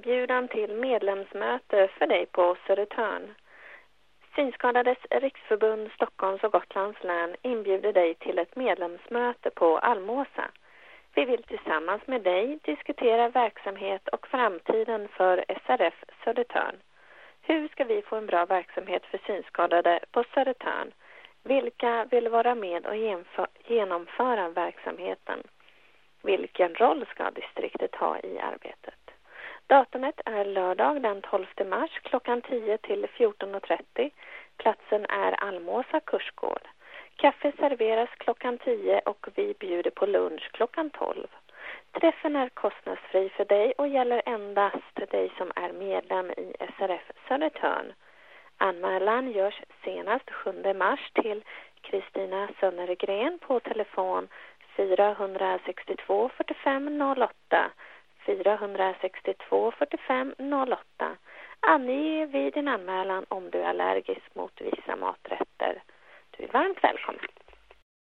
inbjudan till medlemsmöte för dig på Södertörn. Synskadades riksförbund Stockholms och Gotlands län inbjuder dig till ett medlemsmöte på Almåsa. Vi vill tillsammans med dig diskutera verksamhet och framtiden för SRF Södertörn. Hur ska vi få en bra verksamhet för synskadade på Södertörn? Vilka vill vara med och genomföra verksamheten? Vilken roll ska distriktet ha i arbetet? Datumet är lördag den 12 mars klockan 10 till 14.30. Platsen är Almåsa kursgård. Kaffe serveras klockan 10 och vi bjuder på lunch klockan 12. Träffen är kostnadsfri för dig och gäller endast dig som är medlem i SRF Södertörn. Anmälan görs senast 7 mars till Kristina Sönnergren på telefon 462 45 08. 462 45 08. Ange vid din anmälan om du är allergisk mot vissa maträtter. Du är varmt välkommen.